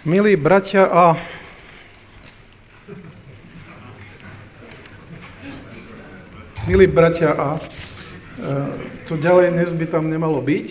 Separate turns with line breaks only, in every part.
Milí bratia tu ďalej dnes by tam nemalo byť.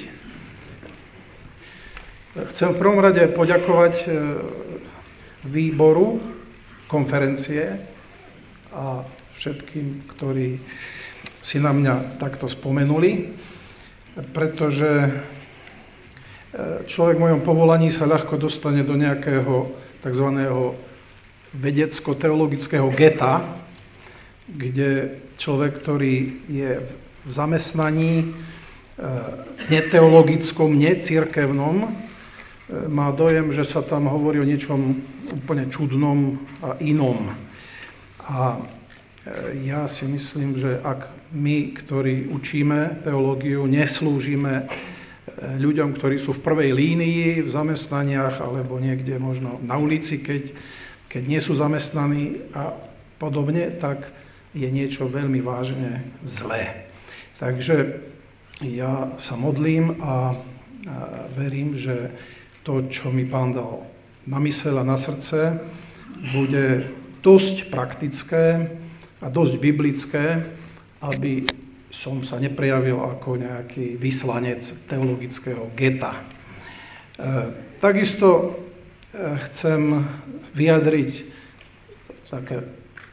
Chcem v prvom rade poďakovať výboru, konferencie a všetkým, ktorí si na mňa takto spomenuli, pretože človek v mojom povolaní sa ľahko dostane do nejakého tzv. Vedecko-teologického geta, kde človek, ktorý je v zamestnaní neteologickom, necirkevnom, má dojem, že sa tam hovorí o niečom úplne čudnom a inom. A ja si myslím, že ak my, ktorí učíme teológiu, neslúžime ľuďom, ktorí sú v prvej línii, v zamestnaniach alebo niekde možno na ulici, keď nie sú zamestnaní a podobne, tak je niečo veľmi vážne zlé. Takže ja sa modlím a verím, že to, čo mi Pán dal na myseľ a na srdce, bude dosť praktické a dosť biblické, aby som sa neprejavil ako nejaký vyslanec teologický geta. Takisto chcem vyjadriť taký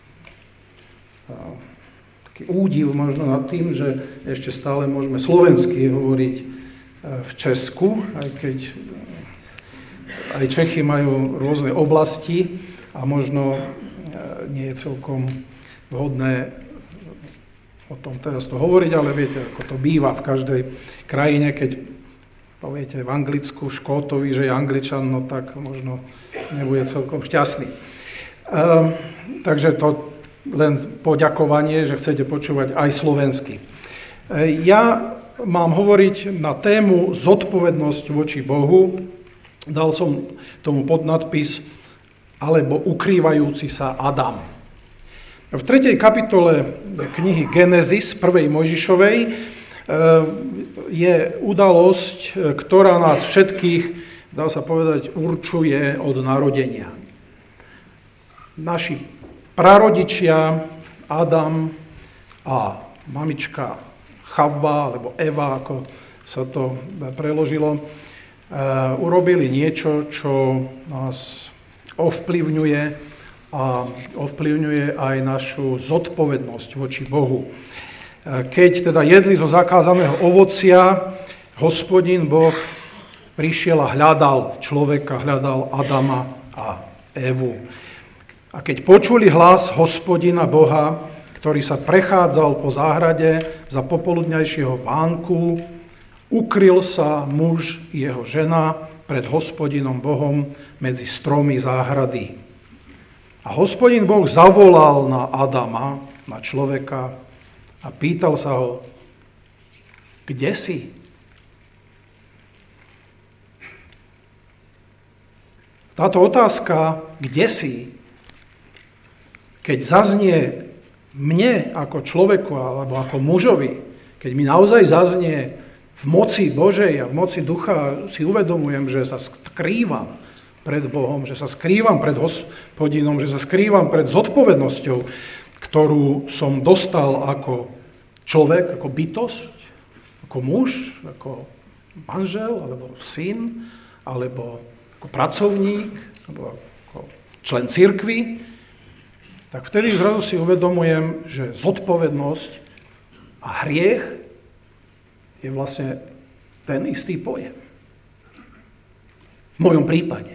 údiv možno nad tým, že ešte stále môžeme slovensky hovoriť v Česku, aj keď aj Čechy majú rôzne oblasti a možno nie je celkom vhodné o tom teraz to hovoriť, ale viete, ako to býva v každej krajine, keď poviete v Anglicku Škótovi, že je Angličan, no tak možno nebude celkom šťastný. Takže to len poďakovanie, že chcete počúvať aj slovensky. Ja mám hovoriť na tému zodpovednosť voči Bohu. Dal som tomu podnadpis alebo ukrývajúci sa Adam. V 3. kapitole knihy Genesis, 1. Mojžišovej, je udalosť, ktorá nás všetkých, dá sa povedať, určuje od narodenia. Naši prarodičia, Adam a mamička Havva, alebo Eva, ako sa to preložilo, urobili niečo, čo nás ovplyvňuje a ovplyvňuje aj našu zodpovednosť voči Bohu. Keď teda jedli zo zakázaného ovocia, Hospodin Boh prišiel a hľadal človeka, hľadal Adama a Evu. A keď počuli hlas Hospodina Boha, ktorý sa prechádzal po záhrade za popoludňajšieho vánku, ukryl sa muž i jeho žena pred Hospodinom Bohom medzi stromy záhrady. A Hospodin Boh zavolal na Adama, na človeka a pýtal sa ho, kde si? Táto otázka, kde si, keď zaznie mne ako človeku alebo ako mužovi, keď mi naozaj zaznie v moci Božej a v moci ducha, si uvedomujem, že sa skrývam pred Bohom, že sa skrývam pred Hospodinom, že sa skrývam pred zodpovednosťou, ktorú som dostal ako človek, ako bytosť, ako muž, ako manžel, alebo syn, alebo ako pracovník, alebo ako člen cirkvi, tak vtedy zrazu si uvedomujem, že zodpovednosť a hriech je vlastne ten istý pojem. V mojom prípade.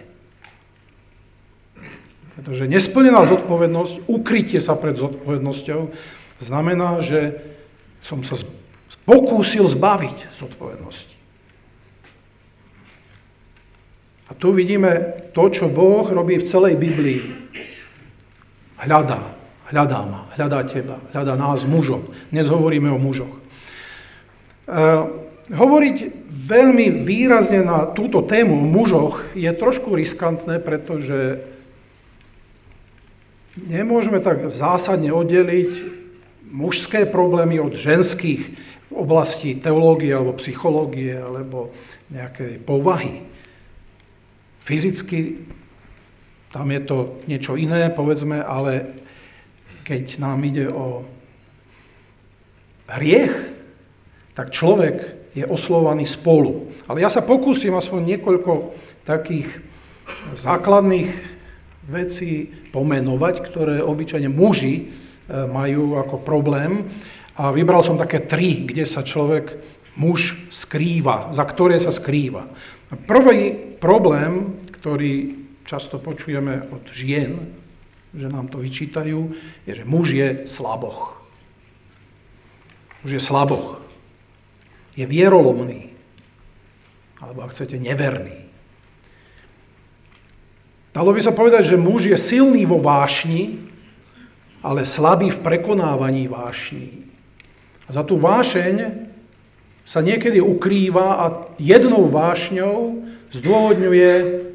Pretože nesplnená zodpovednosť, ukrytie sa pred zodpovednosťou, znamená, že som sa pokúsil zbaviť zodpovednosti. A tu vidíme to, čo Boh robí v celej Biblii. Hľadá ma, hľadá teba, hľadá nás mužov. Dnes hovoríme o mužoch. Hovoriť veľmi výrazne na túto tému o mužoch je trošku riskantné, pretože nemôžeme tak zásadne oddeliť mužské problémy od ženských v oblasti teológie alebo psychológie alebo nejakej povahy. Fyzicky tam je to niečo iné, povedzme, ale keď nám ide o hriech, tak človek je oslovovaný spolu. Ale ja sa pokúsim aspoň niekoľko takých základných vecí pomenovať, ktoré obyčajne muži majú ako problém. A vybral som také 3, kde sa muž skrýva, za ktoré sa skrýva. Prvý problém, ktorý často počujeme od žien, že nám to vyčítajú, je, že muž je slaboch. Muž je slaboch. Je vierolomný. Alebo ak chcete, neverný. Dalo by sa povedať, že muž je silný vo vášni, ale slabý v prekonávaní vášní. A za tú vášeň sa niekedy ukrýva a jednou vášňou zdôvodňuje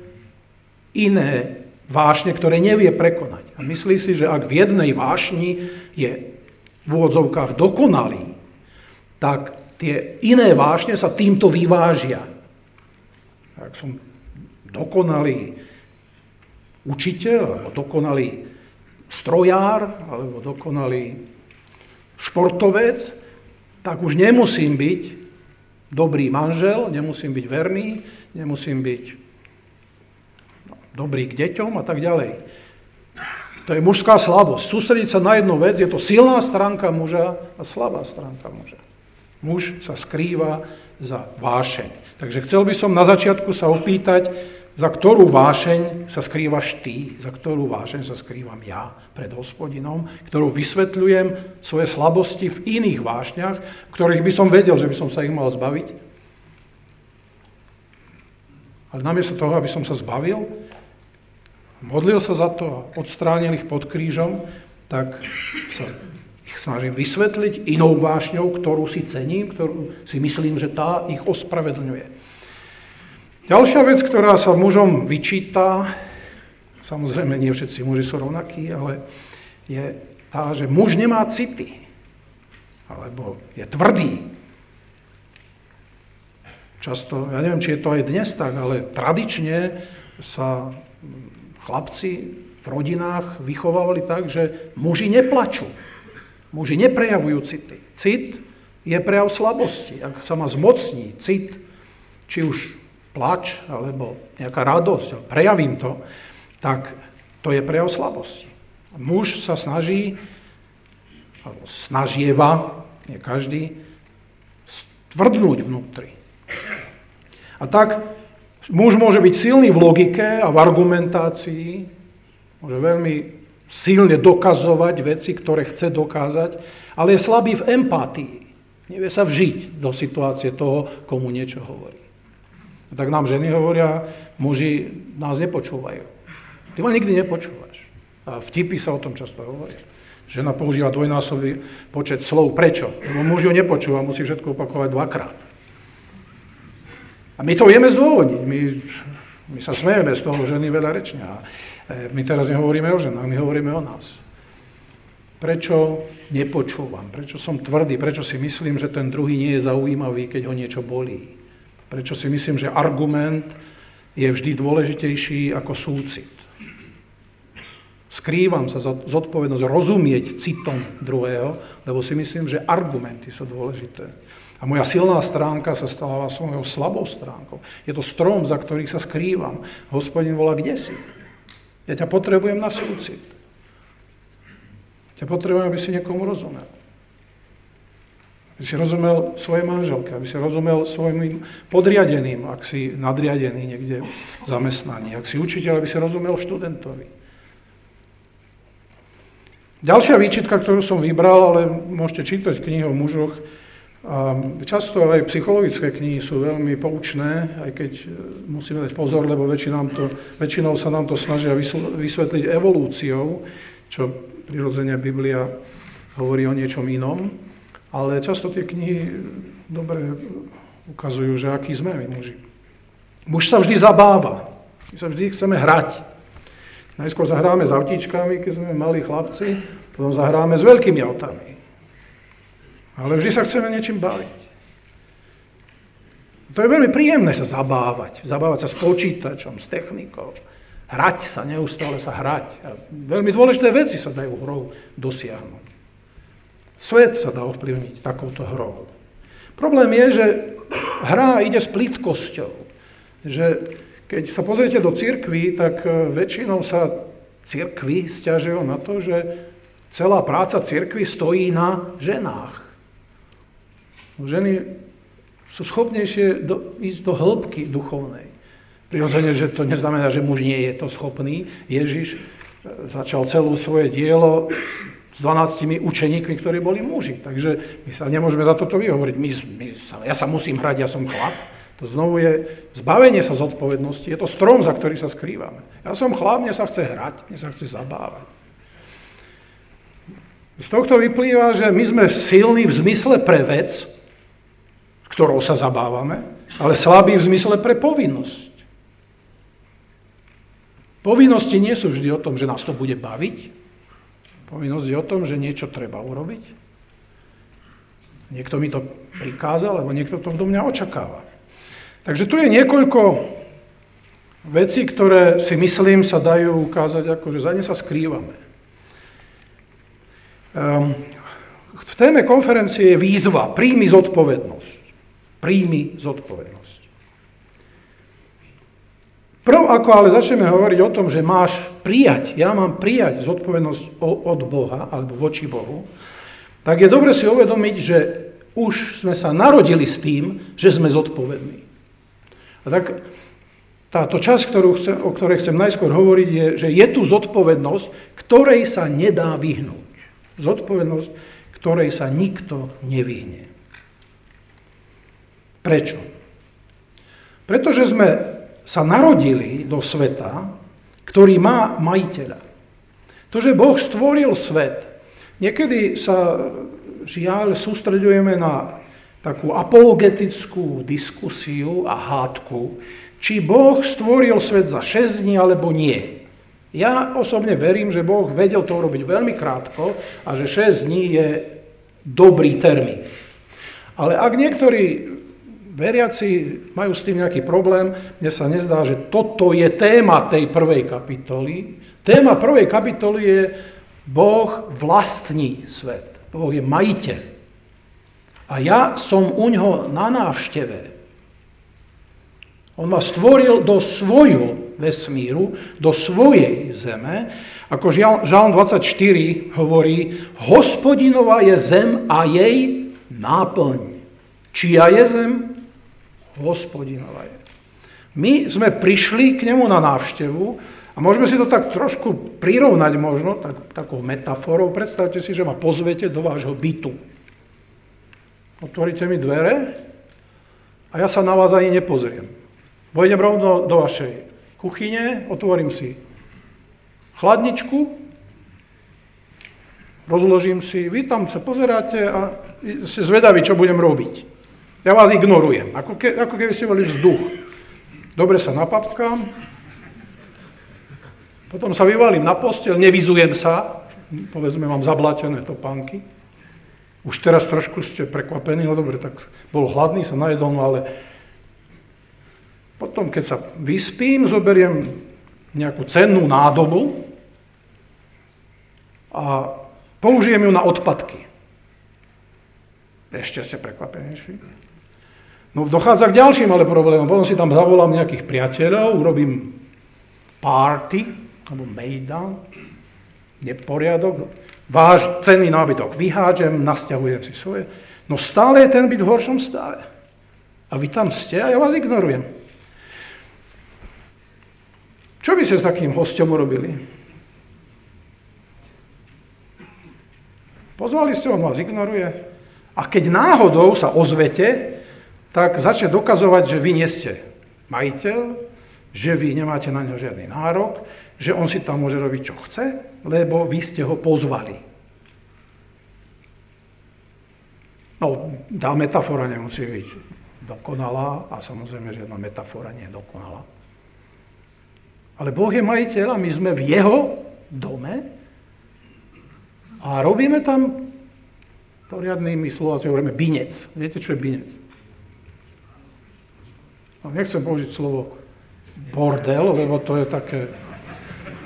iné vášne, ktoré nevie prekonať. A myslí si, že ak v jednej vášni je v úvodzovkách dokonalý, tak tie iné vášne sa týmto vyvážia. Ak som dokonalý učiteľ, alebo dokonalý strojár, alebo dokonalý športovec, tak už nemusím byť dobrý manžel, nemusím byť verný, nemusím byť dobrý k deťom a tak ďalej. To je mužská slabosť. Sústrediť sa na jednu vec, je to silná stránka muža a slabá stránka muža. Muž sa skrýva za vášeň. Takže chcel by som na začiatku sa opýtať, za ktorú vášeň sa skrývaš ty, za ktorú vášeň sa skrývam ja pred Hospodinom, ktorú vysvetľujem svoje slabosti v iných vášňach, ktorých by som vedel, že by som sa ich mal zbaviť. Ale namiesto toho, aby som sa zbavil, modlil sa za to a odstránil ich pod krížom, tak sa ich snažím vysvetliť inou vášňou, ktorú si cením, ktorú si myslím, že tá ich ospravedlňuje. Ďalšia vec, ktorá sa mužom vyčíta, samozrejme nie všetci muži sú rovnakí, ale je tá, že muž nemá city, alebo je tvrdý. Často, ja neviem, či je to aj dnes tak, ale tradične sa chlapci v rodinách vychovávali tak, že muži neplačú. Muži neprejavujú city. Cit je prejav slabosti. Ak sa ma zmocní cit, či už plač, alebo nejaká radosť, prejavím to, tak to je prejav slabosti. Muž sa snaží, alebo snažieva, nie každý, stvrdnúť vnútri. A tak muž môže byť silný v logike a v argumentácii, môže veľmi silne dokazovať veci, ktoré chce dokázať, ale je slabý v empatii. Nevie sa vžiť do situácie toho, komu niečo hovorí. A tak nám ženy hovoria, muži nás nepočúvajú. Ty ma nikdy nepočúvaš. A vtipy sa o tom často hovoria. Žena používa dvojnásobný počet slov. Prečo? Lebo muž ju nepočúva, musí všetko opakovať 2-krát. A my to vieme zdôvodniť. My sa smejeme z toho, ženy veľa rečnia. My teraz nehovoríme o ženách, my hovoríme o nás. Prečo nepočúvam? Prečo som tvrdý? Prečo si myslím, že ten druhý nie je zaujímavý, keď ho niečo bolí? Prečo si myslím, že argument je vždy dôležitejší ako súcit? Skrývam sa za zodpovednosť rozumieť citom druhého, lebo si myslím, že argumenty sú dôležité. A moja silná stránka sa stáva svojou slabou stránkou. Je to strom, za ktorých sa skrývam. Hospodin volá, kde si? Ja ťa potrebujem na súcit. Ja potrebujem, aby si niekomu rozumel. Aby si rozumel svojej manželke, aby si rozumel svojim podriadeným, ak si nadriadený niekde v zamestnaní, ak si učiteľ, aby si rozumel študentovi. Ďalšia výčitka, ktorú som vybral, ale môžete čítať knihy o mužoch, často aj psychologické knihy sú veľmi poučné, aj keď musíme dať pozor, lebo väčšinou sa nám to snažia vysvetliť evolúciou, čo prirodzene Biblia hovorí o niečom inom, ale často tie knihy dobre ukazujú, že akí sme my muži. Muž sa vždy zabáva, my sa vždy chceme hrať. Najskôr zahráme s autíčkami, keď sme malí chlapci, potom zahráme s veľkými autami. Ale vždy sa chceme niečím baviť. To je veľmi príjemné sa zabávať. Zabávať sa s počítačom, s technikou. Hrať sa, neustále sa hrať. A veľmi dôležité veci sa dajú hrou dosiahnuť. Svet sa dá ovplyvniť takouto hrou. Problém je, že hra ide s plytkosťou. Že keď sa pozriete do cirkvi, tak väčšinou sa cirkvi sťažujú na to, že celá práca cirkvi stojí na ženách. Ženy sú schopnejšie ísť do hĺbky duchovnej. Prirodzene, že to neznamená, že muž nie je to schopný. Ježiš začal celú svoje dielo s 12 učeníkmi, ktorí boli muži. Takže my sa nemôžeme za toto vyhovoriť. Ja sa musím hrať, ja som chlap. To znovu je zbavenie sa zodpovednosti. Je to strom, za ktorý sa skrývame. Ja som chlap, mne sa chce hrať, mne sa chce zabávať. Z tohto vyplýva, že my sme silní v zmysle pre vec, ktorou sa zabávame, ale slabí v zmysle pre povinnosť. Povinnosti nie sú vždy o tom, že nás to bude baviť. Povinnosť je o tom, že niečo treba urobiť. Niekto mi to prikázal, alebo niekto to do mňa očakáva. Takže tu je niekoľko vecí, ktoré si myslím sa dajú ukázať, ako že za ne sa skrývame. V téme konferencie je výzva, príjmi zodpovednosť. Príjmi zodpovednosť. Prv ako ale začneme hovoriť o tom, že máš prijať, ja mám prijať zodpovednosť od Boha, alebo voči Bohu, tak je dobre si uvedomiť, že už sme sa narodili s tým, že sme zodpovední. A tak táto časť, o ktorej chcem najskôr hovoriť, je, že je tu zodpovednosť, ktorej sa nedá vyhnúť. Zodpovednosť, ktorej sa nikto nevyhne. Prečo? Pretože sme sa narodili do sveta, ktorý má majiteľa. To, že Boh stvoril svet, niekedy sa žiaľ sústreďujeme na takú apologetickú diskusiu a hádku, či Boh stvoril svet za 6 dní alebo nie. Ja osobne verím, že Boh vedel to urobiť veľmi krátko a že 6 dní je dobrý termín. Ale ak niektorí veriaci majú s tým nejaký problém, mne sa nezdá, že toto je téma tej prvej kapitoly. Téma prvej kapitoly je Boh vlastní svet. Boh je majiteľ. A ja som u ňoho na návšteve. On ma stvoril do svojho vesmíru, do svojej zeme. Ako Žalm 24 hovorí, Hospodinová je zem a jej náplň. Čia je zem? Hospodinová je. My sme prišli k nemu na návštevu a môžeme si to tak trošku prirovnať možno, takou metaforou. Predstavte si, že ma pozvete do vášho bytu. Otvoríte mi dvere a ja sa na vás ani nepozriem. Vojdem rovno do vašej kuchyne, otvorím si chladničku, rozložím si, vy tam sa pozeráte a ste zvedaví, čo budem robiť. Ja vás ignorujem, ako keby ste boli vzduch. Dobre sa napapkám, potom sa vyvalím na posteľ, nevyzujem sa, povedzme, mám zablatené topánky. Už teraz trošku ste prekvapení, no dobre, tak bol hladný, sa najedol, no ale potom, keď sa vyspím, zoberiem nejakú cennú nádobu a použijem ju na odpadky. Ešte ste prekvapenejší. No dochádza k ďalším ale problémom. Potom si tam zavolám nejakých priateľov, urobím party, alebo mejdan, neporiadok, váš cenný nábytok vyhádžem, nasťahujem si svoje. No stále je ten byt v horšom stave. A vy tam ste a ja vás ignorujem. Čo by ste s takým hosťom urobili? Pozvali ste, on vás ignoruje. A keď náhodou sa ozvete, tak začne dokazovať, že vy nie ste majiteľ, že vy nemáte na ňo žiadny nárok, že on si tam môže robiť, čo chce, lebo vy ste ho pozvali. No, tá metafora nemusí byť dokonalá a samozrejme, žiadna metafora nie je dokonalá. Ale Boh je majiteľ a my sme v jeho dome a robíme tam poriadnými slovami hovoríme binec. Viete, čo je binec? No, nechcem použiť slovo bordel, lebo to je také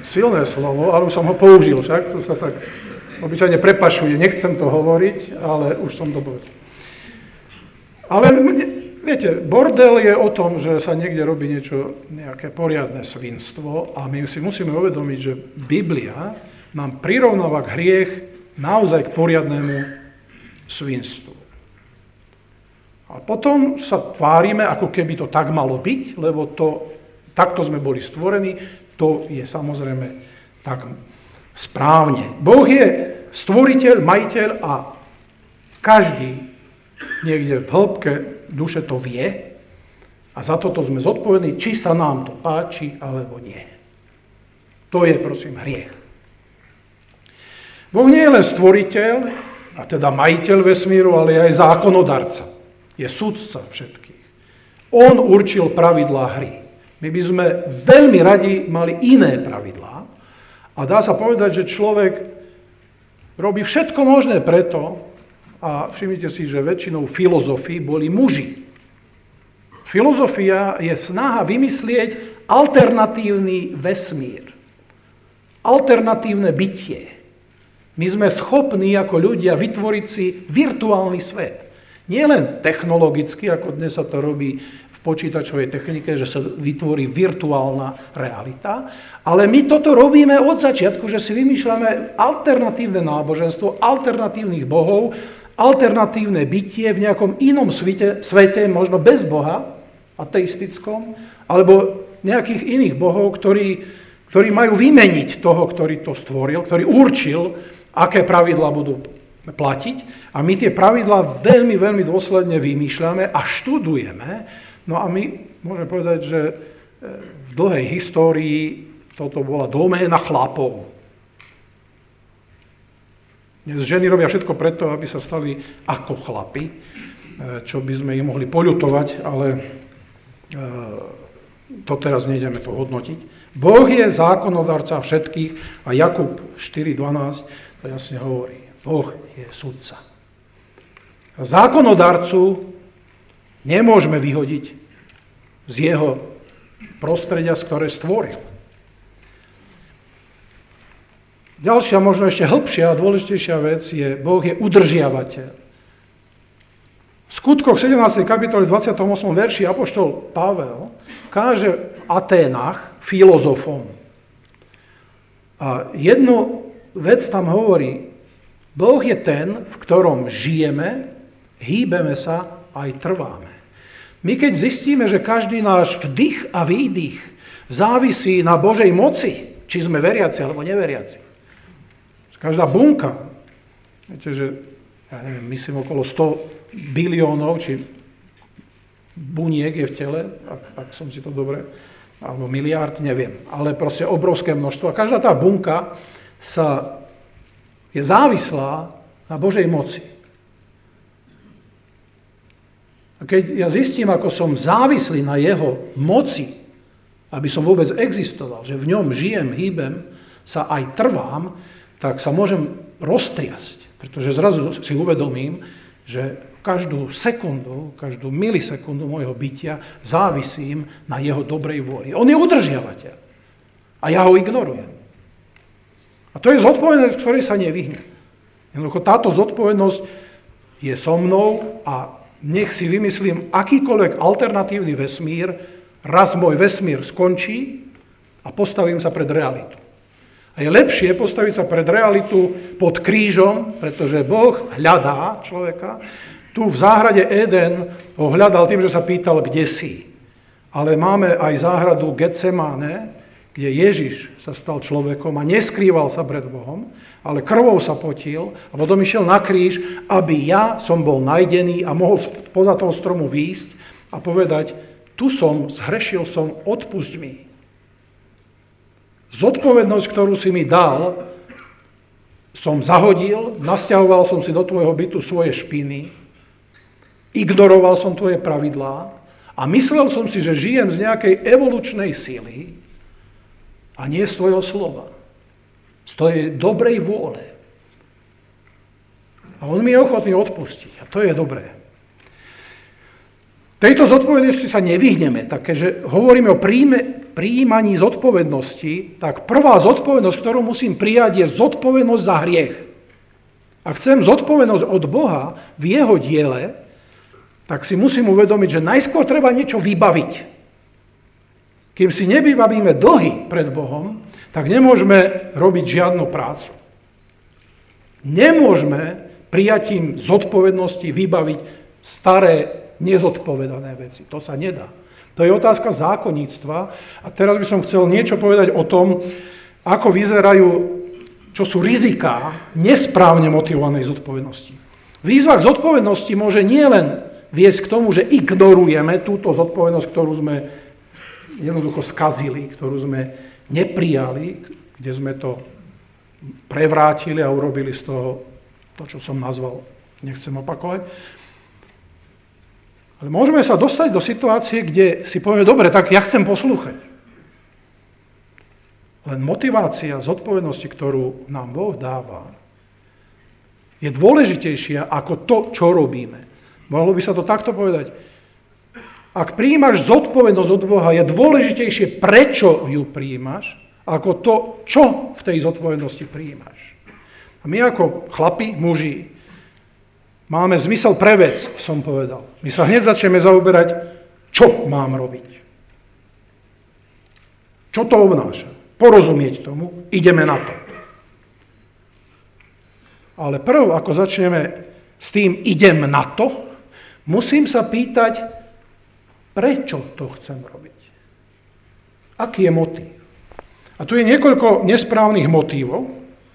silné slovo, ale už som ho použil, však to sa tak obyčajne prepašuje. Nechcem to hovoriť, ale už som to povedal. Ale viete, bordel je o tom, že sa niekde robí nejaké poriadne svinstvo a my si musíme uvedomiť, že Biblia nám prirovnáva hriech naozaj k poriadnemu svinstvu. A potom sa tvárime, ako keby to tak malo byť, lebo takto sme boli stvorení, to je samozrejme tak správne. Boh je stvoriteľ, majiteľ a každý niekde v hĺbke duše to vie a za toto sme zodpovední, či sa nám to páči, alebo nie. To je, prosím, hriech. Boh nie je len stvoriteľ, a teda majiteľ vesmíru, ale je aj zákonodarca. Je sudca všetkých. On určil pravidlá hry. My by sme veľmi radi mali iné pravidlá a dá sa povedať, že človek robí všetko možné preto, a všimnite si, že väčšinou filozofii boli muži. Filozofia je snaha vymyslieť alternatívny vesmír. Alternatívne bytie. My sme schopní ako ľudia vytvoriť si virtuálny svet. Nie len technologicky, ako dnes sa to robí v počítačovej technike, že sa vytvorí virtuálna realita, ale my toto robíme od začiatku, že si vymýšľame alternatívne náboženstvo, alternatívnych bohov, alternatívne bytie v nejakom inom svete, možno bez Boha, ateistickom, alebo nejakých iných bohov, ktorí majú vymeniť toho, ktorý to stvoril, ktorý určil, aké pravidlá budú platiť. A my tie pravidlá veľmi, veľmi dôsledne vymýšľame a študujeme. No a my môžeme povedať, že v dlhej histórii toto bola doména chlapov. Dnes ženy robia všetko preto, aby sa stali ako chlapi, čo by sme ich mohli poľutovať, ale to teraz nejdeme to hodnotiť. Boh je zákonodarca všetkých a Jakub 4.12 to jasne hovorí. Boh je sudca. Zákonodarcu nemôžeme vyhodiť z jeho prostredia, z ktoré stvoril. Ďalšia, možno ešte hĺbšia a dôležitejšia vec je, Boh je udržiavateľ. V Skutkoch 17. kapitole 28. verši apoštol Pavel káže v Aténach filozofom. A jednu vec tam hovorí, Boh je ten, v ktorom žijeme, hýbeme sa aj trváme. My keď zistíme, že každý náš vdych a výdych závisí na Božej moci, či sme veriaci alebo neveriaci. Každá bunka, viete, že ja neviem, myslím okolo 100 biliónov, či buniek je v tele, ak som si to dobre, alebo miliárd, neviem, ale proste obrovské množstvo. A každá tá bunka je závislá na Božej moci. A keď ja zistím, ako som závislý na jeho moci, aby som vôbec existoval, že v ňom žijem, hýbem, sa aj trvám, tak sa môžem roztriasť. Pretože zrazu si uvedomím, že každú sekundu, každú milisekundu môjho bytia závisím na jeho dobrej vôli. On je udržiavateľ. A ja ho ignorujem. A to je zodpovednosť, ktorej sa nevyhne. Jednoducho táto zodpovednosť je so mnou a nech si vymyslím akýkoľvek alternatívny vesmír, raz môj vesmír skončí a postavím sa pred realitu. A je lepšie postaviť sa pred realitu pod krížom, pretože Boh hľadá človeka. Tu v záhrade Eden ho hľadal tým, že sa pýtal, kde si. Ale máme aj záhradu Getsemáne, kde Ježiš sa stal človekom a neskrýval sa pred Bohom, ale krvou sa potil a potom išiel na kríž, aby ja som bol najdený a mohol poza toho stromu výjsť a povedať, tu som, zhrešil som, odpusť mi. Zodpovednosť, ktorú si mi dal, som zahodil, nasťahoval som si do tvojho bytu svoje špiny, ignoroval som tvoje pravidlá a myslel som si, že žijem z nejakej evolučnej sily a nie z tvojho slova. Z tvojej dobrej vôle. A on mi je ochotný odpustiť. A to je dobré. Tejto zodpovednosti sa nevyhneme, takže hovoríme o prijímaní zodpovednosti, tak prvá zodpovednosť, ktorú musím prijať, je zodpovednosť za hriech. Ak chcem zodpovednosť od Boha v jeho diele, tak si musím uvedomiť, že najskôr treba niečo vybaviť. Kým si nevybavíme dlhy pred Bohom, tak nemôžeme robiť žiadnu prácu. Nemôžeme prijatím zodpovednosti vybaviť staré, nezodpovedané veci. To sa nedá. To je otázka zákonníctva. A teraz by som chcel niečo povedať o tom, ako vyzerajú, čo sú riziká nesprávne motivovanej zodpovednosti. Výzva k zodpovednosti môže nielen viesť k tomu, že ignorujeme túto zodpovednosť, ktorú sme jednoducho skazili, ktorú sme neprijali, kde sme to prevrátili a urobili z toho to, čo som nazval, nechcem opakovať. Ale môžeme sa dostať do situácie, kde si povieme, dobre, tak ja chcem poslúchať. Len motivácia zodpovednosti, ktorú nám Boh dáva, je dôležitejšia ako to, čo robíme. Mohlo by sa to takto povedať. Ak prijímaš zodpovednosť od Boha, je dôležitejšie, prečo ju prijímaš, ako to, čo v tej zodpovednosti prijímaš. A my ako chlapi, muži, máme zmysel pre vec, som povedal. My sa hneď začneme zaoberať, čo mám robiť. Čo to obnáša? Porozumieť tomu, ideme na to. Ale prv, ako začneme s tým idem na to, musím sa pýtať, prečo to chcem robiť. Aký je motív? A tu je niekoľko nesprávnych motívov.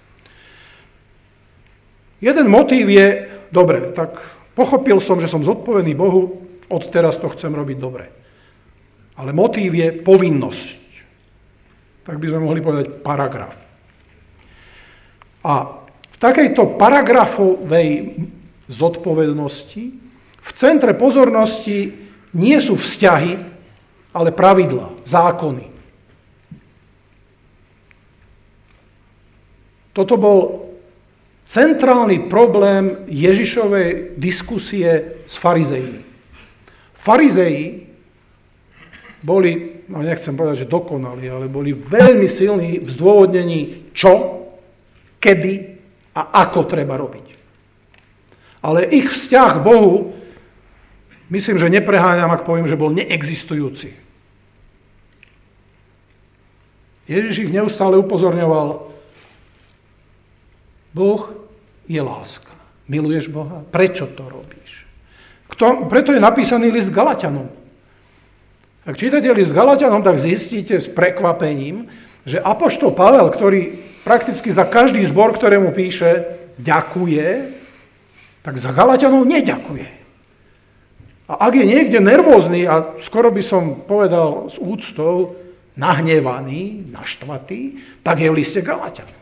Jeden motív je, dobre, tak pochopil som, že som zodpovedný Bohu, odteraz to chcem robiť dobre. Ale motív je povinnosť. Tak by sme mohli povedať paragraf. A v takejto paragrafovej zodpovednosti v centre pozornosti nie sú vzťahy, ale pravidlá, zákony. Toto bol centrálny problém Ježišovej diskusie s farizejmi. Farizei boli, no nechcem povedať, že dokonali, ale boli veľmi silní v zdôvodnení, čo, kedy a ako treba robiť. Ale ich vzťah k Bohu, myslím, že nepreháňam, ak poviem, že bol neexistujúci. Ježiš ich neustále upozorňoval, Boh je láska. Miluješ Boha? Prečo to robíš? Preto je napísaný list Galatianom. Ak čítate list Galatianom, tak zistíte s prekvapením, že apoštol Pavel, ktorý prakticky za každý zbor, ktorému píše, ďakuje, tak za Galatianov neďakuje. A ak je niekde nervózny a skoro by som povedal s úctou nahnevaný, naštvatý, tak je v liste Galatianom.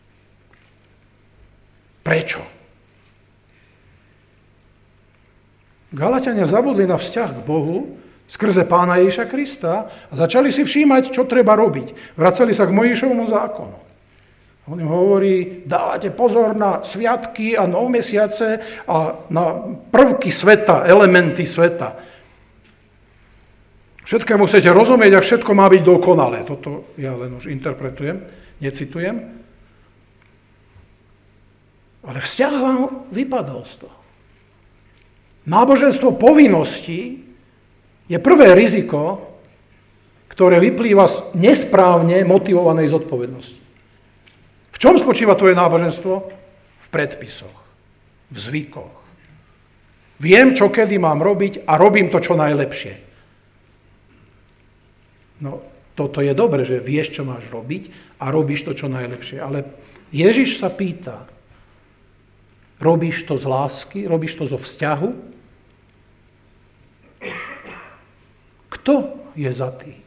Prečo? Galatiania zabudli na vzťah k Bohu skrze Pána Ježiša Krista a začali si všímať, čo treba robiť. Vracali sa k Mojžišovmu zákonu. On im hovorí, dávate pozor na sviatky a novomesiace a na prvky sveta, elementy sveta. Všetkému chcete rozumieť a všetko má byť dokonalé. Toto ja len už interpretujem, necitujem. Ale vzťah vám vypadol z toho. Náboženstvo povinností je prvé riziko, ktoré vyplýva z nesprávne motivovanej zodpovednosti. V čom spočíva tvoje náboženstvo? V predpisoch, v zvykoch. Viem, čo kedy mám robiť a robím to čo najlepšie. No, toto je dobre, že vieš, čo máš robiť a robíš to čo najlepšie. Ale Ježiš sa pýta, robíš to z lásky, robíš to zo vzťahu? Kto je za tým?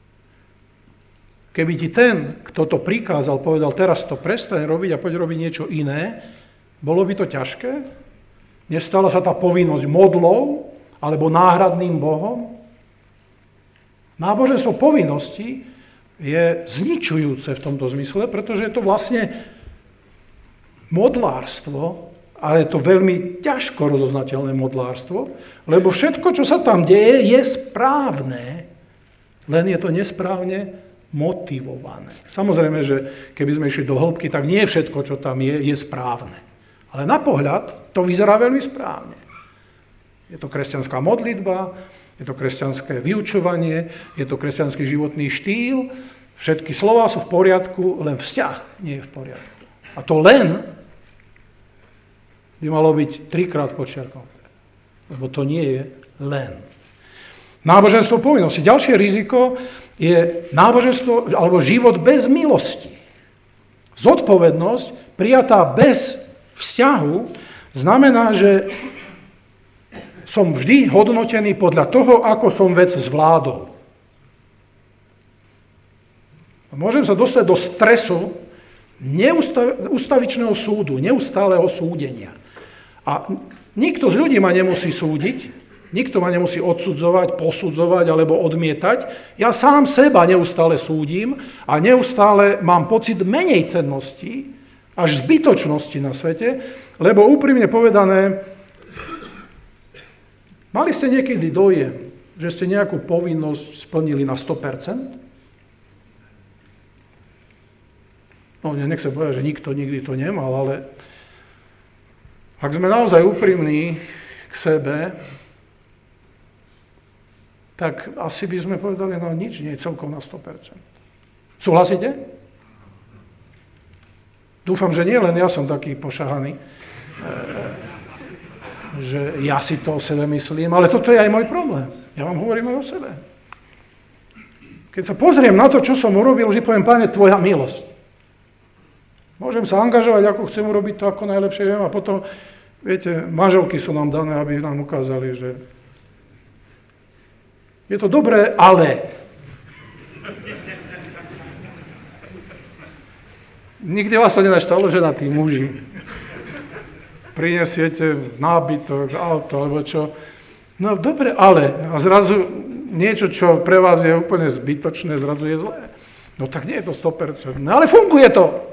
Keby ti ten, kto to prikázal, povedal, teraz to prestaň robiť a poď robiť niečo iné, bolo by to ťažké? Nestala sa tá povinnosť modlou alebo náhradným Bohom? Náboženstvo povinnosti je zničujúce v tomto zmysle, pretože je to vlastne modlárstvo, ale je to veľmi ťažko rozoznateľné modlárstvo, lebo všetko, čo sa tam deje, je správne, Len je to nesprávne motivované. Samozrejme, že keby sme išli do hĺbky, tak nie všetko, čo tam je správne. Ale na pohľad to vyzerá veľmi správne. Je to kresťanská modlitba, je to kresťanské vyučovanie, je to kresťanský životný štýl, všetky slová sú v poriadku, len vzťah nie je v poriadku. A to len by malo byť 3-krát podčiarknuté. Lebo to nie je len. Náboženstvo povinnosti. Ďalšie riziko je náboženstvo alebo život bez milosti. Zodpovednosť prijatá bez vzťahu znamená, že som vždy hodnotený podľa toho, ako som vec zvládol. Môžem sa dostať do stresu ustavičného súdu, neustáleho súdenia. A nikto z ľudí ma nemusí súdiť, nikto ma nemusí odsudzovať, posudzovať alebo odmietať. Ja sám seba neustále súdim a neustále mám pocit menej cennosti, až zbytočnosti na svete, lebo úprimne povedané, mali ste niekedy dojem, že ste nejakú povinnosť splnili na 100%? No, nechcem povedať, že nikto nikdy to nemal, ale ak sme naozaj úprimní k sebe, tak asi by sme povedali, no nič nie je celkom na 100%. Súhlasíte? Dúfam, že nie len ja som taký pošahaný, že ja si to o sebe myslím, ale toto je aj môj problém. Ja vám hovorím aj o sebe. Keď sa pozriem na to, čo som urobil, že poviem, Pane, tvoja milosť. Môžem sa angažovať, ako chcem urobiť to, ako najlepšie viem, a potom, viete, manželky sú nám dané, aby nám ukázali, že je to dobré, ale nikdy vás to nenaštalo, že na tí muži prinesiete nábytok, auto, alebo čo. No dobre, ale. A zrazu niečo, čo pre vás je úplne zbytočné, zrazu je zlé. No tak nie je to 100%. Ale funguje to.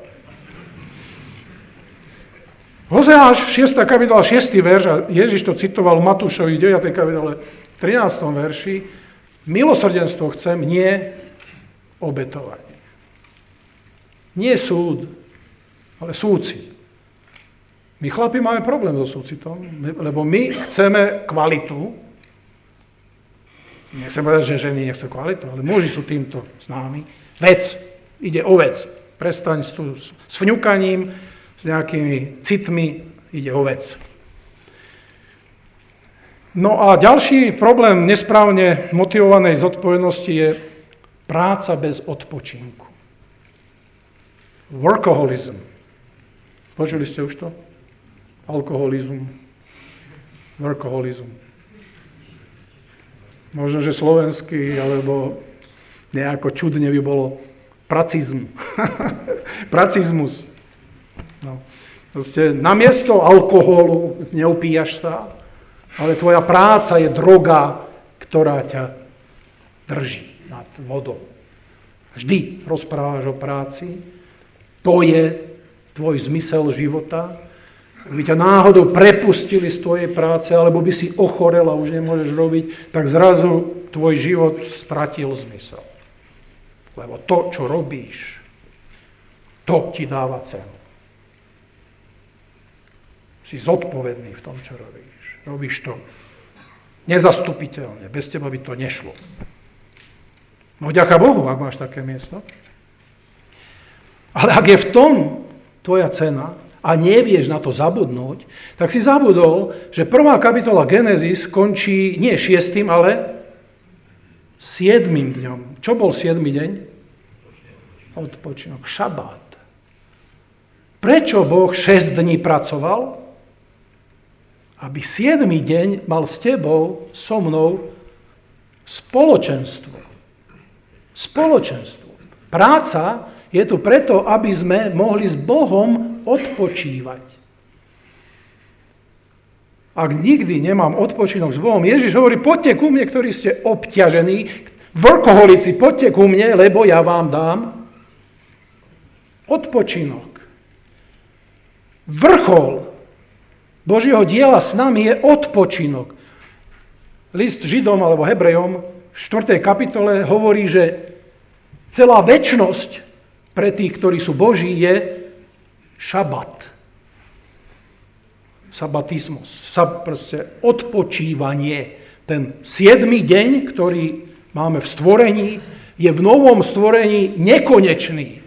Hozeáš, 6. kapitola, 6. verš, a Ježiš to citoval Matúšovi v 9. kapitole, 13. verši, milosrdenstvo chcem, nie obetovanie. Nie súd, ale súcit. My chlapi máme problém so súcitom, lebo my chceme kvalitu. Nechcem povedať, že ženy nechcú kvalitu, ale muži sú týmto s námi. Vec, ide o vec. Prestaň s fňukaním, s nejakými citmi, ide o vec. No a ďalší problém nesprávne motivovanej zodpovednosti je práca bez odpočinku. Workaholism. Počuli ste už to? Alkoholizm. Workaholism. Možno, že slovenský, alebo nejako čudne by bolo pracizm. Pracizmus. No. Proste, namiesto alkoholu neupíjaš sa, ale tvoja práca je droga, ktorá ťa drží nad vodou. Vždy rozprávaš o práci, to je tvoj zmysel života. Ak by ťa náhodou prepustili z tvojej práce, alebo by si ochorel a už nemôžeš robiť, tak zrazu tvoj život stratil zmysel. Lebo to, čo robíš, to ti dáva cenu. Si zodpovedný v tom, čo robíš. Robíš to nezastupiteľne. Bez teba by to nešlo. No ďaká Bohu, ak máš také miesto. Ale ak je v tom tvoja cena a nevieš na to zabudnúť, tak si zabudol, že 1. kapitola Genesis končí nie 6., ale 7. dňom. Čo bol 7. deň? Odpočinok. Šabát. Prečo Boh 6 dní pracoval? Aby 7. deň mal s tebou, so mnou spoločenstvo. Spoločenstvo. Práca je tu preto, aby sme mohli s Bohom odpočívať. Ak nikdy nemám odpočinok s Bohom, Ježiš hovorí, poďte ku mne, ktorí ste obťažení, workoholici, poďte ku mne, lebo ja vám dám odpočinok. Vrchol Božieho diela s nami je odpočinok. List Židom alebo Hebrejom v 4. kapitole hovorí, že celá večnosť pre tých, ktorí sú Boží, je šabat. Sabatizmus. Proste odpočívanie. Ten 7. deň, ktorý máme v stvorení, je v novom stvorení nekonečný.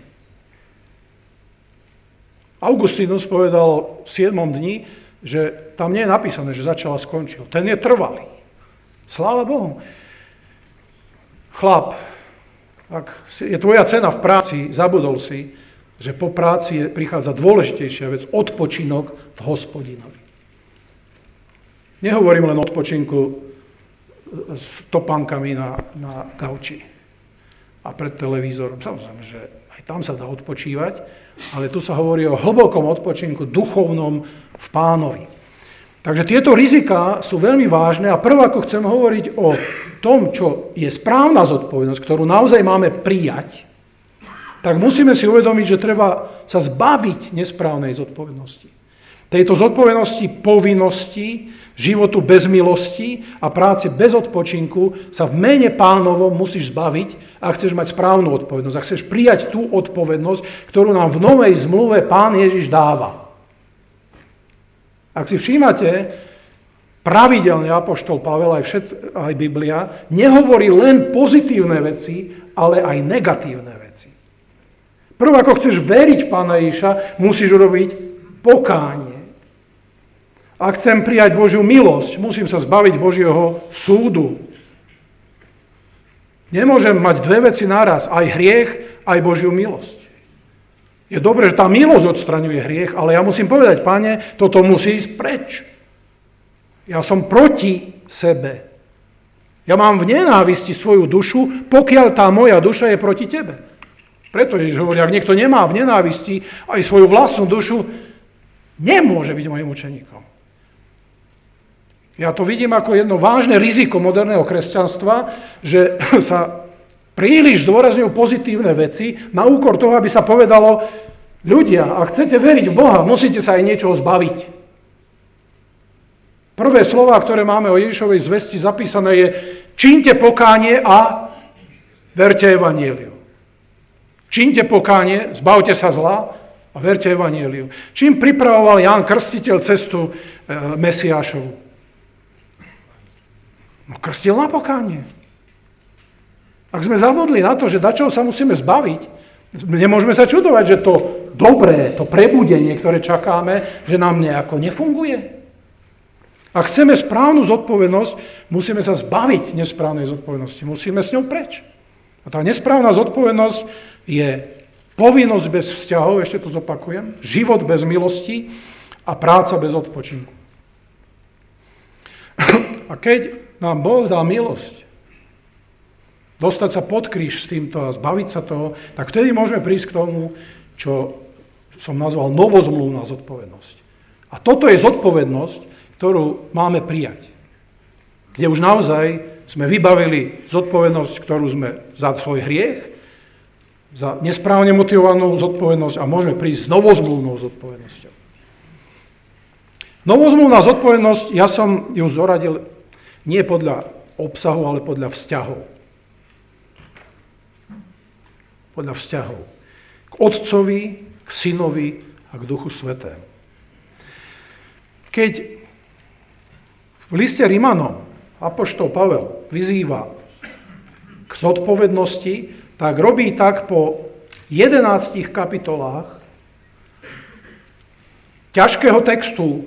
Augustínus povedal v 7. dni, že tam nie je napísané, že začal a skončil. Ten je trvalý. Sláva Bohu. Chlap, ak je tvoja cena v práci, zabudol si, že po práci prichádza dôležitejšia vec, odpočinok v Hospodinovi. Nehovorím len o odpočinku s topánkami na gauči a pred televízorom. Samozrejme, že aj tam sa dá odpočívať, ale tu sa hovorí o hlbokom odpočinku duchovnom v Pánovi. Takže tieto riziká sú veľmi vážne a prv, ako chcem hovoriť o tom, čo je správna zodpovednosť, ktorú naozaj máme prijať, tak musíme si uvedomiť, že treba sa zbaviť nesprávnej zodpovednosti. Tejto zodpovednosti, povinnosti, životu bez milosti a práce bez odpočinku sa v mene Pánovom musíš zbaviť, ak chceš mať správnu odpovednosť, ak chceš prijať tú odpovednosť, ktorú nám v novej zmluve Pán Ježiš dáva. Ak si všímate, pravidelne apoštol Pavel aj Biblia nehovorí len pozitívne veci, ale aj negatívne veci. Prv, ako chceš veriť v Pána Ježiša, musíš urobiť pokánie. Ak chcem prijať Božiu milosť, musím sa zbaviť Božieho súdu. Nemôžem mať dve veci naraz, aj hriech, aj Božiu milosť. Je dobré, že tá milosť odstraňuje hriech, ale ja musím povedať, Pane, toto musí ísť preč. Ja som proti sebe. Ja mám v nenávisti svoju dušu, pokiaľ tá moja duša je proti tebe. Preto Ježiš hovorí, ak niekto nemá v nenávisti aj svoju vlastnú dušu, nemôže byť mojím učeníkom. Ja to vidím ako jedno vážne riziko moderného kresťanstva, že sa príliš zdôrazňujú pozitívne veci na úkor toho, aby sa povedalo, ľudia, ak chcete veriť v Boha, musíte sa aj niečoho zbaviť. Prvé slová, ktoré máme o Ježišovej zvesti zapísané je čiňte pokánie a verte evanjeliu. Čiňte pokánie, zbavte sa zla a verte evanjeliu. Čím pripravoval Ján Krstiteľ cestu Mesiášovu? No krstil na pokánie. Ak sme zabudli na to, že dačoho sa musíme zbaviť, nemôžeme sa čudovať, že to dobré, to prebudenie, ktoré čakáme, že nám nejako nefunguje. Ak chceme správnu zodpovednosť, musíme sa zbaviť nesprávnej zodpovednosti. Musíme s ňou preč. A tá nesprávna zodpovednosť je povinnosť bez vzťahov, ešte to zopakujem, život bez milosti a práca bez odpočinku. A keď nám Boh dá milosť, dostať sa pod kríž s týmto a zbaviť sa toho, tak vtedy môžeme prísť k tomu, čo som nazval novozmluvná zodpovednosť. A toto je zodpovednosť, ktorú máme prijať. Kde už naozaj sme vybavili zodpovednosť, ktorú sme za svoj hriech, za nesprávne motivovanú zodpovednosť a môžeme prísť s novozmluvnou zodpovednosťou. Novozmluvná zodpovednosť, ja som ju zoradil nie podľa obsahu, ale podľa vzťahov. Podľa vzťahov. K Otcovi, k Synovi a k Duchu Svätému. Keď v liste Rimanom apoštol Pavel vyzýva k zodpovednosti, tak robí tak po 11 kapitolách ťažkého textu,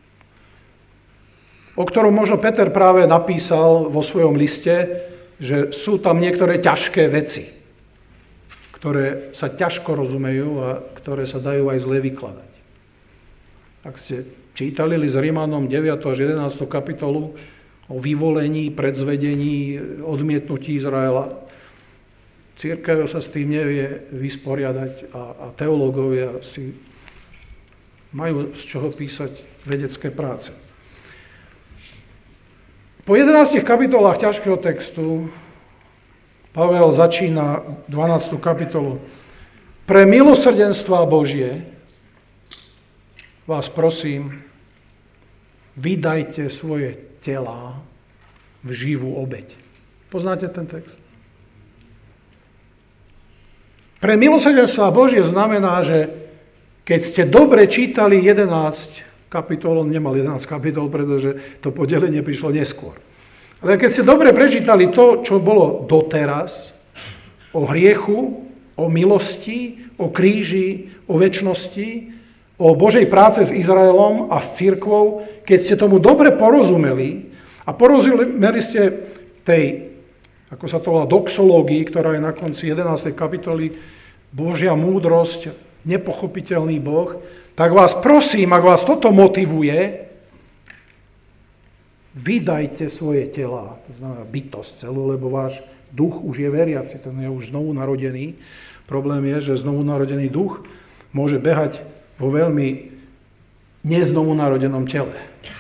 o ktorom možno Peter práve napísal vo svojom liste, že sú tam niektoré ťažké veci, ktoré sa ťažko rozumejú a ktoré sa dajú aj zle vykladať. Ak ste čítali s Rimanom 9. až 11. kapitolu o vyvolení, predzvedení, odmietnutí Izraela, cirkev sa s tým nevie vysporiadať a teológovia si majú z čoho písať vedecké práce. Po 11 kapitolách ťažkého textu Pavel začína 12. kapitolu. Pre milosrdenstva Božie vás prosím, vydajte svoje telá v živú obeť. Poznáte ten text? Pre milosrdenstvo Božie znamená, že keď ste dobre čítali 11 kapitol, on nemal 11 kapitol, pretože to podelenie prišlo neskôr. Ale keď ste dobre prečítali to, čo bolo doteraz, o hriechu, o milosti, o kríži, o večnosti, o Božej práce s Izraelom a s cirkvou, keď ste tomu dobre porozumeli a porozumeli ste tej, ako sa to volá, doxológii, ktorá je na konci 11. kapitoly, Božia múdrosť, nepochopiteľný Boh, tak vás prosím, ak vás toto motivuje, vydajte svoje tela, to znamená bytosť celú, lebo váš duch už je veriaci, ten je už znovu narodený. Problém je, že znovu narodený duch môže behať vo veľmi neznovu narodenom tele,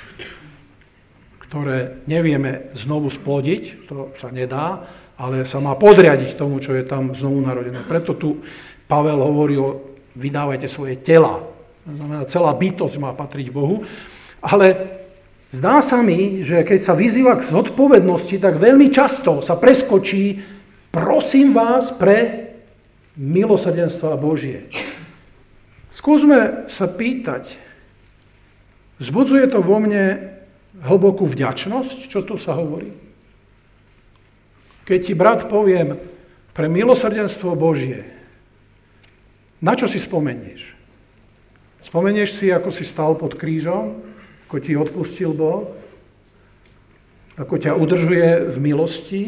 ktoré nevieme znovu splodiť, to sa nedá, ale sa má podriadiť tomu, čo je tam znovu narodené. Preto tu Pavel hovorí o vydávajte svoje tela. To znamená, celá bytosť má patriť Bohu, ale zdá sa mi, že keď sa vyzýva k zodpovednosti, tak veľmi často sa preskočí, prosím vás, pre milosrdenstva Božie. Skúsme sa pýtať, vzbudzuje to vo mne hlbokú vďačnosť, čo tu sa hovorí? Keď ti, brat, poviem, pre milosrdenstvo Božie, na čo si spomenieš? Spomenieš si, ako si stál pod krížom, ako ti odpustil Boh, ako ťa udržuje v milosti,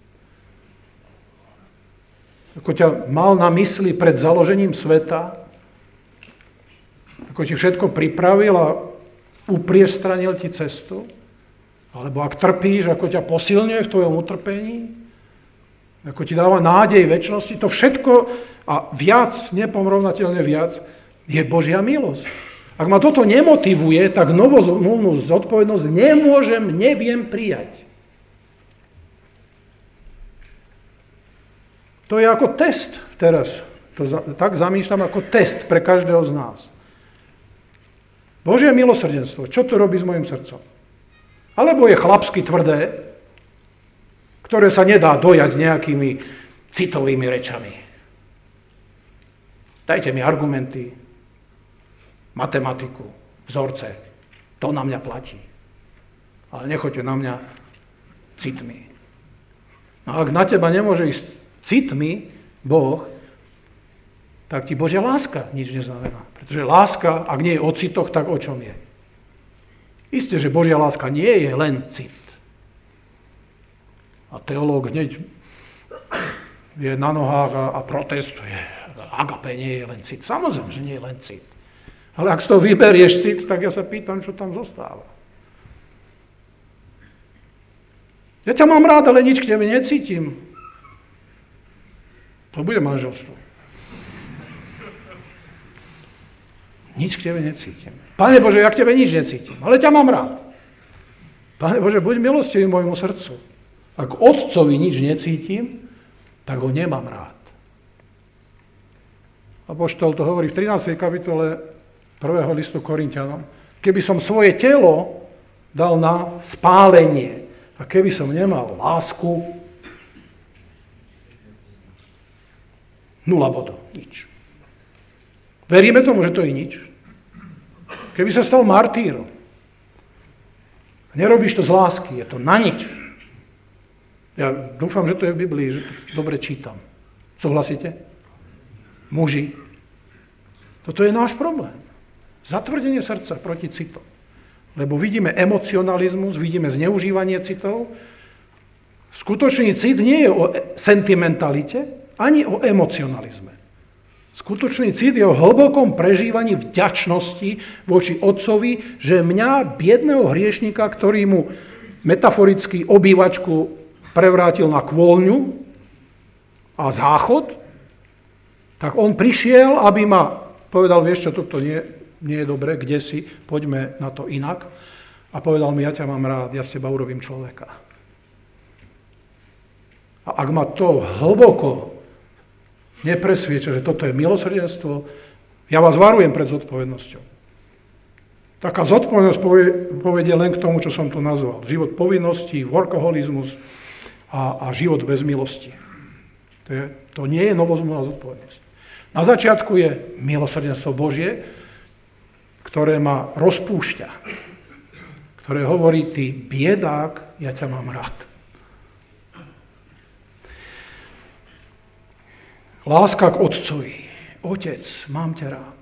ako ťa mal na mysli pred založením sveta, ako ti všetko pripravil a upriestranil ti cestu, alebo ak trpíš, ako ťa posilňuje v tvojom utrpení, ako ti dáva nádej večnosti, to všetko a viac, nepomrovnateľne viac, je Božia milosť. Ak ma toto nemotivuje, tak novozmluvnú zodpovednosť neviem prijať. To je ako test teraz. To tak zamýšľam ako test pre každého z nás. Božie milosrdenstvo, čo to robí s mojim srdcom? Alebo je chlapsky tvrdé, ktoré sa nedá dojať nejakými citovými rečami. Dajte mi argumenty, matematiku, vzorce. To na mňa platí. Ale nechoďte na mňa citmi. No ak na teba nemôže ísť citmi Boh, tak ti Božia láska nič neznamená. Pretože láska, ak nie je o citoch, tak o čom je? Isté, že Božia láska nie je len cit. A teológ hneď je na nohách a protestuje. Agape nie je len cit. Samozrejme, že nie je len cit. Ale ak z toho vyberieš cit, tak ja sa pýtam, čo tam zostáva. Ja ťa mám rád, ale nič k tebe necítim. To bude manželstvo. Nič k tebe necítim. Pane Bože, ja k tebe nič necítim, ale ťa mám rád. Pane Bože, buď milostivý môjmu srdcu. Ak otcovi nič necítim, tak ho nemám rád. Apoštol to hovorí v 13. kapitole 1. listu Korinťanom. Keby som svoje telo dal na spálenie a keby som nemal lásku, 0 bodov, nič. Veríme tomu, že to je nič? Keby sa stal martýrom, nerobíš to z lásky, je to na nič. Ja dúfam, že to je v Biblii, že to dobre čítam. Súhlasíte? Muži. Toto je náš problém. Zatvrdenie srdca proti citom. Lebo vidíme emocionalizmus, vidíme zneužívanie citov. Skutočný cit nie je o sentimentalite, ani o emocionalizme. Skutočný cit je o hlbokom prežívaní vďačnosti voči Otcovi, že mňa, biedného hriešnika, ktorý mu metaforicky obývačku prevrátil na kôlňu a záchod, tak on prišiel, aby ma povedal, vieš čo, toto nie je dobre, kde si, poďme na to inak. A povedal mi, ja ťa mám rád, ja z teba urobím človeka. A ak ma to hlboko nepresvieča, že toto je milosrdenstvo, ja vás varujem pred zodpovednosťou. Taká zodpovednosť povedie len k tomu, čo som tu nazval. Život povinností, workoholizmus, a život bez milosti. To nie je novozmluvná zodpovednosť. Na začiatku je milosrdenstvo Božie, ktoré ma rozpúšťa, ktoré hovorí, ty biedák, ja ťa mám rád. Láska k otcovi. Otec, mám ťa rád.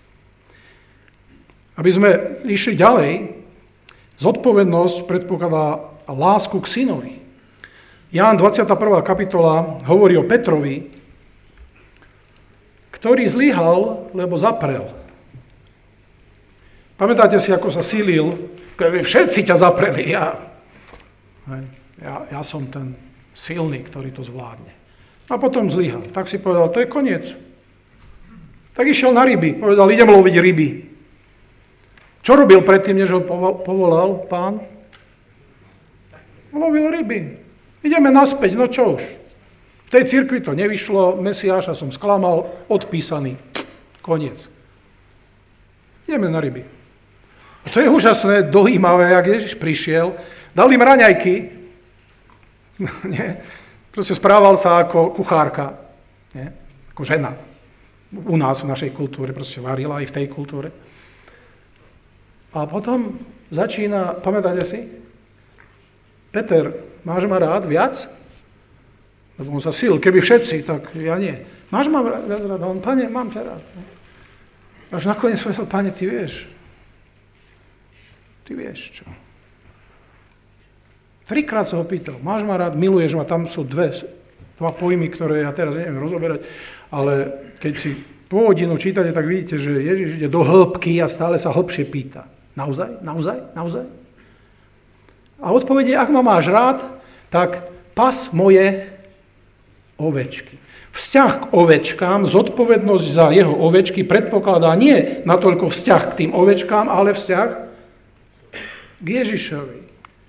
Aby sme išli ďalej, zodpovednosť predpokladá lásku k synovi. Ján 21. kapitola hovorí o Petrovi, ktorý zlyhal, lebo zaprel. Pamätáte si, ako sa sílil? Všetci ťa zapreli, ja som ten silný, ktorý to zvládne. A potom zlyhal. Tak si povedal, to je koniec. Tak išiel na ryby. Povedal, idem loviť ryby. Čo robil predtým, než ho povolal Pán? Lovil ryby. Ideme naspäť, no čo už. V tej cirkvi to nevyšlo, Mesiáša som sklamal, odpísaný. Koniec. Ideme na ryby. A to je úžasné, dojímavé, jak Ježiš prišiel, dal im raňajky. Nie. Proste správal sa ako kuchárka, nie? Ako žena. U nás, v našej kultúre, proste varila aj v tej kultúre. A potom začína, pamätáte si? Peter, máš ma rád viac? Lebo on sa síl, keby všetci, tak ja nie. Máš ma viac rád? On, Pane, mám ťa rád. Až nakoniec som myslel, Pane, ty vieš čo. 3-krát sa ho pýtal, máš ma rád, miluješ ma, tam sú dva pojmy, ktoré ja teraz neviem rozoberať, ale keď si pôvodinu čítate, tak vidíte, že Ježiš ide do hĺbky a stále sa hlbšie pýta. Naozaj? Naozaj? Naozaj? A odpoveď je, ak ma máš rád, tak pas moje ovečky. Vzťah k ovečkám, zodpovednosť za jeho ovečky predpokladá nie natoľko vzťah k tým ovečkám, ale vzťah k Ježišovi.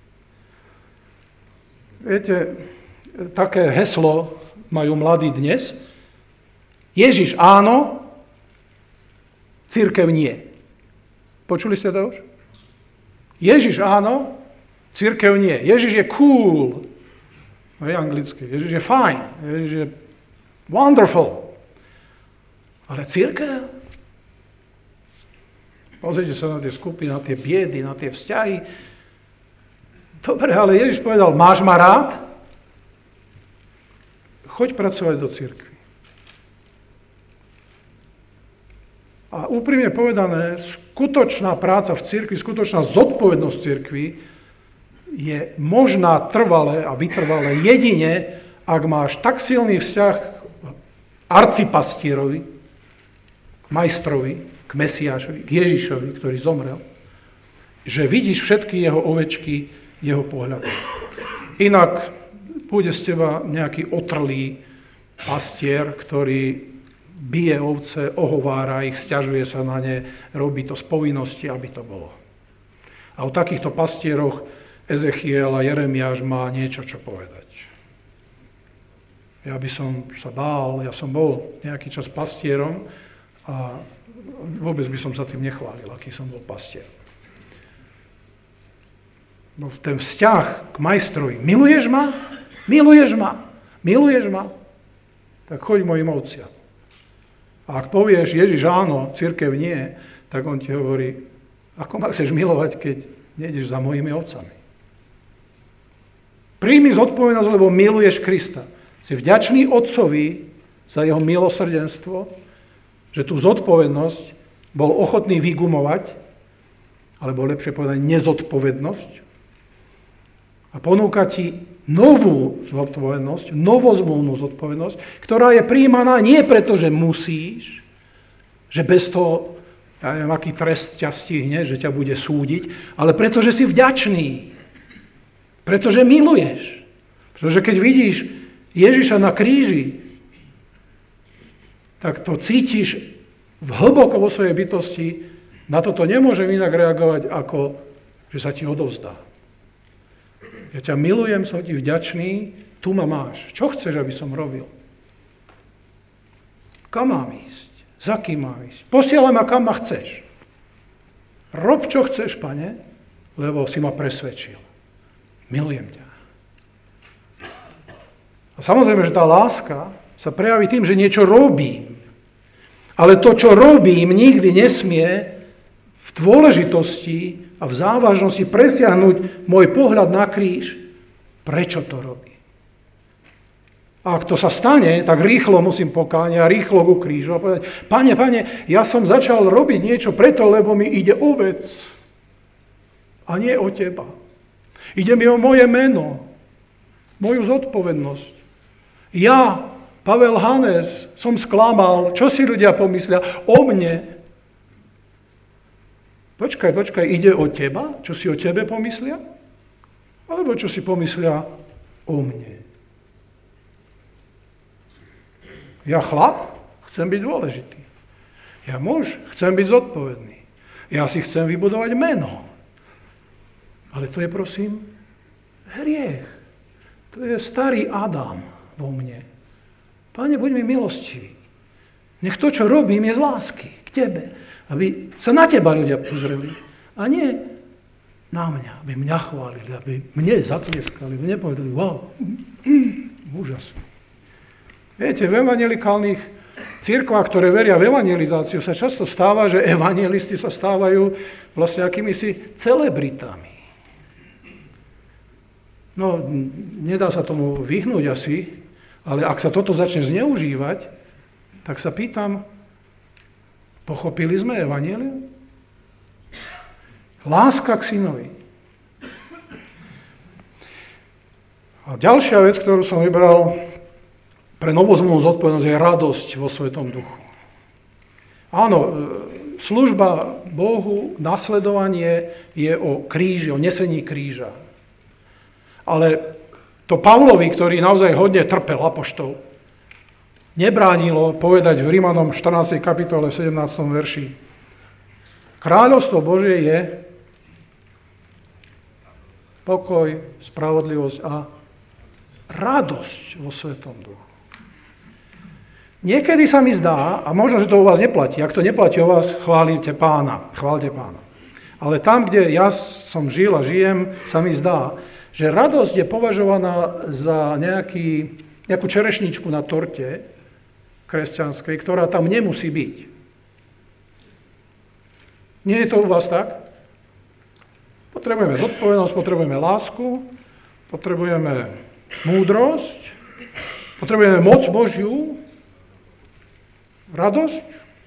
Viete, také heslo majú mladí dnes. Ježiš áno, cirkev nie. Počuli ste to už? Ježiš áno, cirkev nie. Ježiš je cool. Je anglicky. Ježiš je fajn. Ježiš je wonderful. Ale cirkev? Pozrite sa na tie skupiny, na tie biedy, na tie vzťahy. Dobre, ale Ježiš povedal, máš ma rád? Choď pracovať do cirkvi. A úprimne povedané, skutočná práca v cirkvi, skutočná zodpovednosť v cirkvi je možná trvale a vytrvale jedine, ak máš tak silný vzťah k arcipastierovi, k majstrovi, k Mesiášovi, k Ježišovi, ktorý zomrel, že vidíš všetky jeho ovečky jeho pohľadu. Inak bude z teba nejaký otrlý pastier, ktorý bije ovce, ohovára ich, sťažuje sa na ne, robí to z povinnosti, aby to bolo. A o takýchto pastieroch Ezechiel a Jeremiáš má niečo, čo povedať. Ja by som sa bál, ja som bol nejaký čas pastierom a vôbec by som sa tým nechválil, aký som bol pastier. No, ten vzťah k majstrovi, miluješ ma? Miluješ ma? Miluješ ma? Tak choď mojim ovciam. A ak povieš, Ježiš áno, cirkev nie, tak on ti hovorí, ako ma chceš milovať, keď nejdeš za mojimi ovcami. Príjmi zodpovednosť, lebo miluješ Krista. Si vďačný Otcovi za jeho milosrdenstvo, že tú zodpovednosť bol ochotný vygumovať, alebo lepšie povedať nezodpovednosť, a ponúka ti novú zodpovednosť, novozmluvnú zodpovednosť, ktorá je prijímaná nie preto, že musíš, že bez toho, ja neviem, aký trest ťa stihne, že ťa bude súdiť, ale preto, že si vďačný. Pretože miluješ. Pretože keď vidíš Ježiša na kríži, tak to cítiš hlboko vo svojej bytosti, na toto nemôžem inak reagovať, ako že sa ti odovzdá. Ja ťa milujem, som ti vďačný, tu ma máš. Čo chceš, aby som robil? Kam mám ísť? Za kým mám ísť? Posielaj ma, kam ma chceš. Rob, čo chceš, Pane, lebo si ma presvedčil. Milujem ťa. A samozrejme, že tá láska sa prejaví tým, že niečo robím. Ale to, čo robím, nikdy nesmie v dôležitosti a v závažnosti presiahnuť môj pohľad na kríž. Prečo to robím? A ak to sa stane, tak rýchlo musím pokáňať a rýchlo ku krížu a povedať, Pane, ja som začal robiť niečo preto, lebo mi ide o vec a nie o teba. Ide mi o moje meno, moju zodpovednosť. Ja, Pavel Hanes, som sklamal, čo si ľudia pomyslia o mne. Počkaj, ide o teba? Čo si o tebe pomyslia? Alebo čo si pomyslia o mne? Ja chlap, chcem byť dôležitý. Ja muž, chcem byť zodpovedný. Ja si chcem vybudovať meno. Ale to je, prosím, hriech. To je starý Adam vo mne. Pane, buď mi milostivý. Nech to, čo robím, je z lásky k tebe. Aby sa na teba ľudia pozreli. A nie na mňa. Aby mňa chválili. Aby mne zatlieskali. Aby nepovedali, wow, úžasné. Viete, v evanjelikálnych cirkvách, ktoré veria v evangelizáciu, sa často stáva, že evanjelisti sa stávajú vlastne akýmisi celebritami. No, nedá sa tomu vyhnúť asi, ale ak sa toto začne zneužívať, tak sa pýtam, pochopili sme evanjelium? Láska k synovi. A ďalšia vec, ktorú som vybral pre novozmluvnú zodpovednosť, je radosť vo Svetom Duchu. Áno, služba Bohu, nasledovanie je o kríži, o nesení kríža. Ale to Pavlovi, ktorý naozaj hodne trpel, apoštol, nebránilo povedať v Rímanom 14. kapitole v 17. verši. Kráľovstvo Božie je pokoj, spravodlivosť a radosť vo Svetom Duchu. Niekedy sa mi zdá, a možno, že to u vás neplatí, ak to neplatí u vás, chválte Pána. Ale tam, kde ja som žil a žijem, sa mi zdá, že radosť je považovaná za nejakú čerešničku na torte kresťanskej, ktorá tam nemusí byť. Nie je to u vás tak? Potrebujeme zodpovednosť, potrebujeme lásku, potrebujeme múdrosť, potrebujeme moc Božiu, radosť.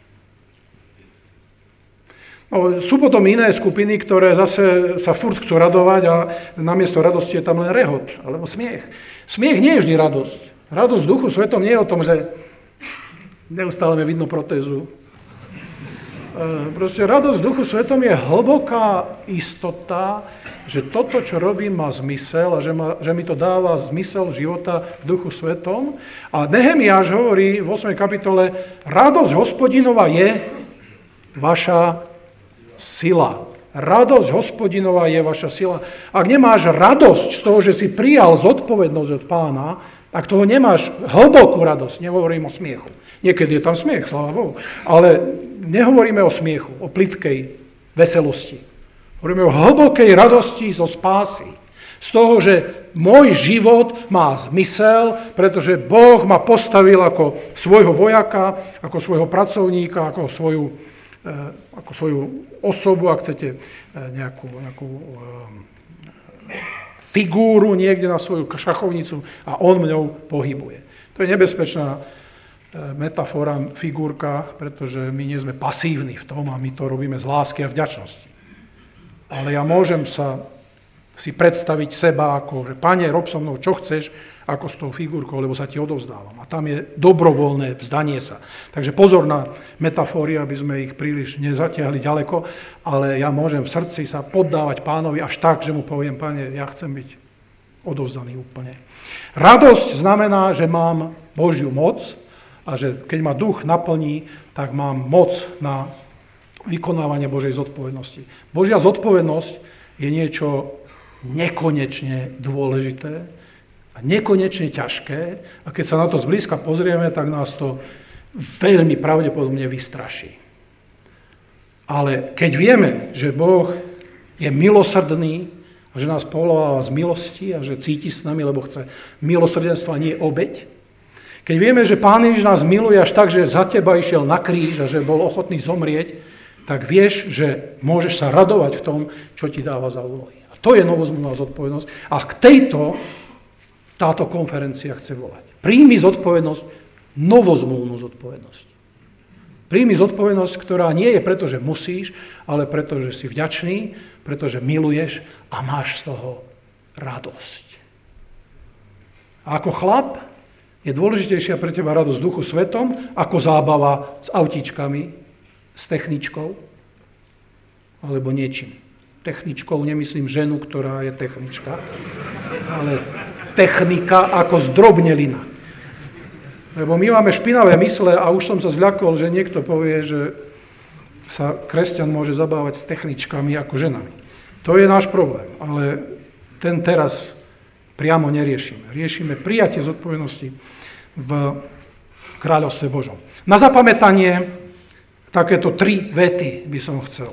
No, sú potom iné skupiny, ktoré zase sa furt chcú radovať a namiesto radosti je tam len rehot, alebo smiech. Smiech nie je vždy radosť. Radosť v Duchu Svetom nie je o tom, že neustále mi vidno protézu. Proste radosť v Duchu Svetom je hlboká istota, že toto, čo robím, má zmysel a že mi to dáva zmysel života v Duchu Svetom. A Nehemiáš hovorí v 8. kapitole, radosť Hospodinova je vaša sila. Radosť Hospodinova je vaša sila. Ak nemáš radosť z toho, že si prijal zodpovednosť od Pána, ak toho nemáš hlbokú radosť, nehovorím o smiechu. Niekedy je tam smiech, sláva Bohu. Ale nehovoríme o smiechu, o plytkej veselosti. Hovoríme o hlbokej radosti zo spásy. Z toho, že môj život má zmysel, pretože Boh ma postavil ako svojho vojaka, ako svojho pracovníka, ako svoju osobu, ak chcete nejakú figúru niekde na svoju šachovnicu a on mňou pohybuje. To je nebezpečná metafora, figúrka, pretože my nie sme pasívni v tom a my to robíme z lásky a vďačnosti. Ale ja môžem si predstaviť seba ako, že Pane, rob so mnou, čo chceš, ako s tou figúrkou, lebo sa ti odovzdávam. A tam je dobrovoľné vzdanie sa. Takže pozor na metafóry, aby sme ich príliš nezatiahli ďaleko, ale ja môžem v srdci sa poddávať Pánovi až tak, že mu poviem, Pane, ja chcem byť odovzdaný úplne. Radosť znamená, že mám Božiu moc a že keď ma duch naplní, tak mám moc na vykonávanie Božej zodpovednosti. Božia zodpovednosť je niečo nekonečne dôležité a nekonečne ťažké a keď sa na to zblízka pozrieme, tak nás to veľmi pravdepodobne vystraší. Ale keď vieme, že Boh je milosrdný A že nás povoláva z milosti a že cíti s nami, lebo chce milosrdenstvo a nie obeť. Keď vieme, že Pán Ježiš nás miluje až tak, že za teba išiel na kríž a že bol ochotný zomrieť, tak vieš, že môžeš sa radovať v tom, čo ti dáva za úlohy. A to je novozmluvná zodpovednosť. A k tejto táto konferencia chce volať. Príjmi zodpovednosť, novozmluvnú zodpovednosť. Príjmi zodpovednosť, ktorá nie je preto, že musíš, ale preto, že si vďačný, pretože miluješ a máš z toho radosť. A ako chlap je dôležitejšia pre teba radosť v Duchu Svetom ako zábava s autíčkami, s techničkou alebo niečím. Techničkou nemyslím ženu, ktorá je technička, ale technika ako zdrobnelina. Lebo my máme špinavé mysle a už som sa zľakol, že niekto povie, že sa kresťan môže zabávať s techničkami ako ženami. To je náš problém, ale ten teraz priamo neriešime. Riešime prijatie zodpovednosti v kráľovstve Božom. Na zapamätanie takéto 3 vety by som chcel.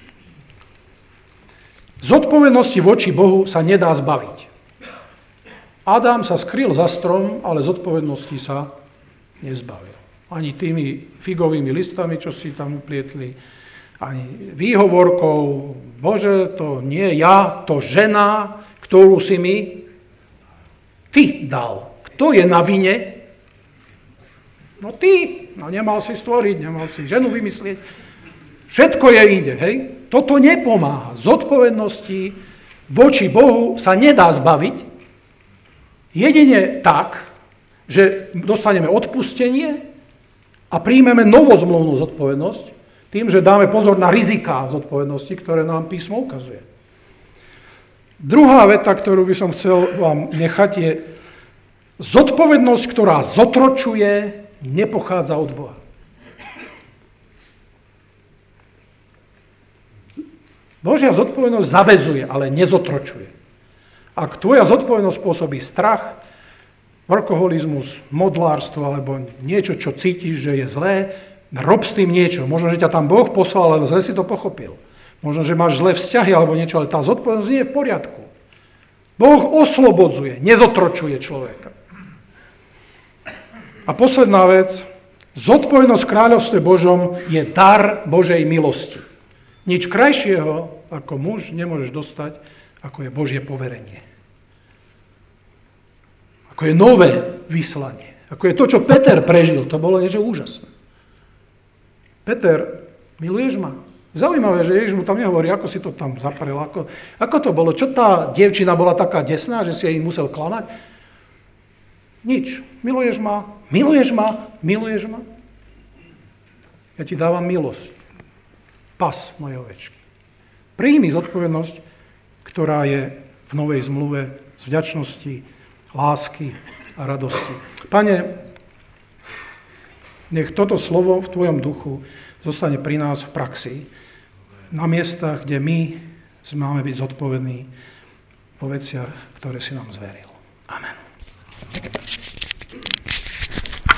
Zodpovednosti voči Bohu sa nedá zbaviť. Adam sa skryl za strom, ale zodpovednosti sa nezbavil. Ani tými figovými listami, čo si tam uplietli, ani výhovorkou, Bože, to nie ja, to žena, ktorú si mi ty dal. Kto je na vine? No ty. No nemal si stvoriť, nemal si ženu vymyslieť. Všetko je inde, hej? Toto nepomáha. Zodpovednosti voči Bohu sa nedá zbaviť. Jedine tak, že dostaneme odpustenie a príjmeme novozmluvnú zodpovednosť tým, že dáme pozor na riziká zodpovednosti, ktoré nám písmo ukazuje. Druhá veta, ktorú by som chcel vám nechať, je zodpovednosť, ktorá zotročuje, nepochádza od Boha. Božia zodpovednosť zaväzuje, ale nezotročuje. Ak tvoja zodpovednosť spôsobí strach, workoholizmus, modlárstvo alebo niečo, čo cítiš, že je zlé, rob s tým niečo. Možno, že ťa tam Boh poslal, ale zle si to pochopil. Možno, že máš zlé vzťahy alebo niečo, ale tá zodpovednosť nie je v poriadku. Boh oslobodzuje, nezotročuje človeka. A posledná vec, zodpovednosť v kráľovstve Božom je dar Božej milosti. Nič krajšieho ako muž nemôžeš dostať, ako je Božie poverenie. Ako je nové vyslanie. Ako je to, čo Peter prežil. To bolo niečo úžasné. Peter, miluješ ma? Zaujímavé, že Ježiš mu tam nehovorí, ako si to tam zaprel. Ako to bolo? Čo tá dievčina bola taká desná, že si jej musel klamať? Nič. Miluješ ma? Miluješ ma? Miluješ ma? Ja ti dávam milosť. Pas mojej ovečky. Príjmi zodpovednosť, ktorá je v novej zmluve z vďačnosti, lásky a radosti. Pane, nech toto slovo v tvojom duchu zostane pri nás v praxi, na miestach, kde my máme byť zodpovední po veciach, ktoré si nám zveril.